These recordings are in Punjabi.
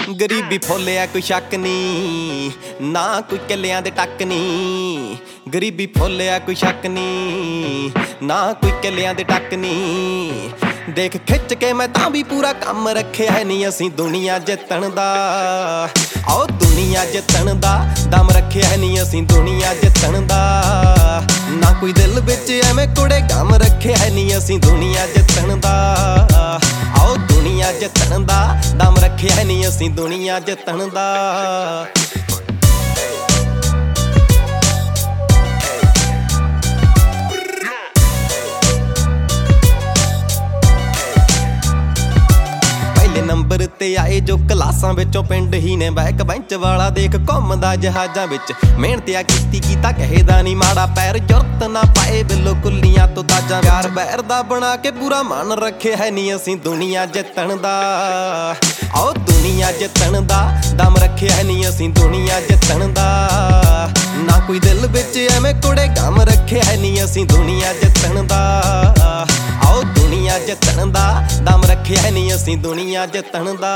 ਗਰੀਬੀ ਫੋਲਿਆ ਕੋਈ ਸ਼ੱਕ ਨੀ, ਨਾ ਕੋਈ ਕਿੱਲਿਆਂ ਦੇ ਟੱਕ ਨੀ। ਗਰੀਬੀ ਫੋਲਿਆ ਕੋਈ ਸ਼ੱਕ ਨੀ, ਨਾ ਕੋਈ ਕਿੱਲਿਆਂ ਦੇ ਟੱਕ ਨੀ। ਦੇਖ ਖਿੱਚ ਕੇ ਮੈਂ ਤਾਂ ਵੀ ਪੂਰਾ ਕੰਮ ਰੱਖਿਆ ਹੈ ਨੀ ਅਸੀਂ ਦੁਨੀਆ ਜਿੱਤਣ ਦਾ। ਆਓ ਦੁਨੀਆ ਜਿੱਤਣ ਦਾ ਦਮ ਰੱਖਿਆ ਹੈ ਨੀ ਅਸੀਂ ਦੁਨੀਆ ਜਿੱਤਣ ਦਾ। ਨਾ ਕੋਈ ਦਿਲ ਵਿੱਚ ਐਵੇਂ ਕੁੜੇ ਗਮ ਰੱਖਿਆ ਹੈ ਨੀ ਅਸੀਂ ਦੁਨੀਆ ਜਿੱਤਣ ਦਾ। ਆਓ ਦੁਨੀਆ ਜਿੱਤਣ ਦਾ ਦਮ ਰੱਖਿਆ ਹੈ ਨੀ ਅਸੀਂ ਦੁਨੀਆ ਜਿੱਤਣ ਦਾ। ਨੰਬਰ ਤੇ ਆਏ ਜੋ ਕਲਾਸਾਂ ਵਿੱਚੋਂ ਪਿੰਡ ਹੀ ਨੇ ਬੈਕ ਬੈਂਚ ਵਾਲਾ ਦੇਖ ਘੁੰਮਦਾ ਜਹਾਜ਼ਾਂ ਵਿੱਚ। ਮਿਹਨਤਿਆ ਕੀਤਾ ਕਹੇ ਦਾ ਨੀ ਮਾੜਾ, ਪੈਰ ਜੁਰਤ ਨਾ ਪਾਏ ਬਿੱਲੋ ਕੁੱਲੀਆਂ ਤੋਂ ਤਾਜਾਂ। ਪਿਆਰ ਬੈਰ ਦਾ ਬਣਾ ਕੇ ਪੂਰਾ ਮਨ ਰੱਖਿਆ ਹੈ ਨੀ ਅਸੀਂ ਦੁਨੀਆ ਜਿੱਤਣ ਦਾ। ਆਓ ਦੁਨੀਆ ਜਿੱਤਣ ਦਾ ਦਮ ਰੱਖਿਆ ਹੈ ਨੀ ਅਸੀਂ ਦੁਨੀਆ ਜਿੱਤਣ ਦਾ। ਨਾ ਕੋਈ ਦਿਲ ਵਿੱਚ ਐਵੇਂ ਕੁੜੇ ਗਮ ਰੱਖਿਆ ਹੈ ਨੀ ਅਸੀਂ ਦੁਨੀਆ ਜਿੱਤਣ ਦਾ। ਆਓ ਦੁਨੀਆ ਜਿੱਤਣ ਦਾ ਦਮ ਰੱਖਿਆ ਹੈ ਨੀ ਅਸੀਂ ਦੁਨੀਆ ਜਿੱਤਣ ਦਾ।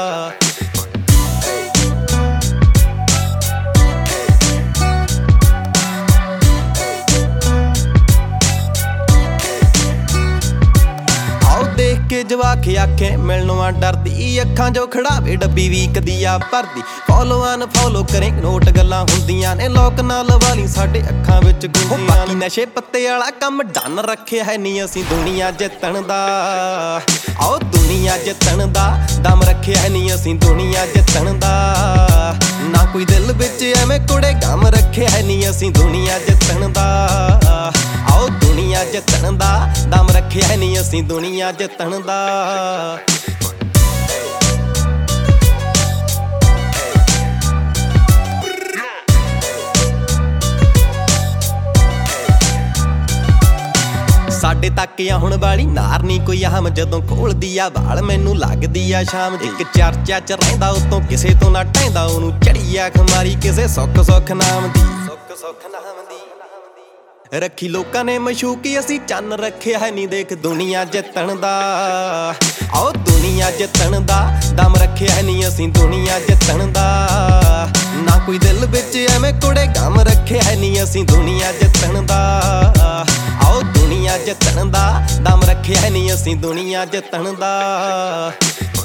ਦੇਖ ਕੇ ਜਵਾਕ ਆਖੇ ਮਿਲਣੋਂ ਡਰਦੀ, ਅੱਖਾਂ ਜੋ ਖੜਾਵੇ ਡੱਬੀ ਵੀਕਦੀ ਆ ਭਰਦੀ। ਫੋਲੋ ਅਨਫੋਲੋ ਕਰੇ ਨੋਟ ਗੱਲਾਂ ਹੁੰਦੀਆਂ ਨੇ, ਲੋਕ ਨਾ ਲਵਾ ਲਈ ਸਾਡੇ ਅੱਖਾਂ ਵਿੱਚ ਗੁੰਦੀਆਂ। ਬਾਕੀ ਨਸ਼ੇ ਪੱਤੇ ਵਾਲਾ ਕੰਮ ਡਨ ਰੱਖਿਆ ਹੈ ਨੀ ਅਸੀਂ ਦੁਨੀਆ ਜਿੱਤਣ ਦਾ। ਆਓ ਦੁਨੀਆ ਜਿੱਤਣ ਦਾ ਦਮ ਰੱਖਿਆ ਹੈ ਨੀ ਅਸੀਂ ਦੁਨੀਆ ਜਿੱਤਣ ਦਾ। ਨਾ ਕੋਈ ਦਿਲ ਵਿੱਚ ਐਵੇਂ ਕੁੜੇ ਗਮ ਰੱਖਿਆ ਹੈ ਨੀ ਅਸੀਂ ਦੁਨੀਆ ਜਿੱਤਣ ਦਾ। ਆਓ ਦੁਨੀਆ ਜਿੱਤਣ ਦਾ ਦਮ ਰੱਖਿਆ ਹੈ ਨੀ ਅਸੀਂ ਦੁਨੀਆ ਜਿੱਤਣ ਦਾ। ਸਾਡੇ ਤੱਕ ਆ ਹੁਣ ਵਾਲੀ ਨਾਰ ਨੀ ਕੋਈ ਆਹਮ, ਜਦੋਂ ਖੋਲਦੀ ਆ ਵਾਲ ਮੈਨੂੰ ਲੱਗਦੀ ਆ ਸ਼ਾਮ। ਇੱਕ ਚਰਚਾ ਚ ਰਹਿੰਦਾ ਉਤੋਂ ਕਿਸੇ ਤੋਂ ਨਾ ਟਹਿੰਦਾ, ਉਹਨੂੰ ਚੜੀ ਆ ਖਮਾਰੀ ਕਿਸੇ ਸੁੱਖ ਸੁੱਖ ਨਾਮ ਦੀ। ਰੱਖੀ ਲੋਕਾਂ ਨੇ ਮਸ਼ੂਕੀ ਅਸੀਂ ਚੰਨ ਰੱਖਿਆ ਹੈ ਨੀ ਦੇਖ ਦੁਨੀਆ ਜਿੱਤਣ ਦਾ। ਆਓ ਦੁਨੀਆ ਜਿੱਤਣ ਦਾ ਦਮ ਰੱਖਿਆ ਹੈ ਨੀ ਅਸੀਂ ਦੁਨੀਆ ਜਿੱਤਣ ਦਾ। ਨਾ ਕੋਈ ਦਿਲ ਵਿੱਚ ਐਵੇਂ ਕੁੜੇ ਗਮ ਰੱਖਿਆ ਹੈ ਨੀ ਅਸੀਂ ਦੁਨੀਆ ਜਿੱਤਣ ਦਾ। ਆਓ ਦੁਨੀਆ ਜਿੱਤਣ ਦਾ ਦਮ ਰੱਖਿਆ ਹੈ ਨੀ ਅਸੀਂ ਦੁਨੀਆ ਜਿੱਤਣ ਦਾ।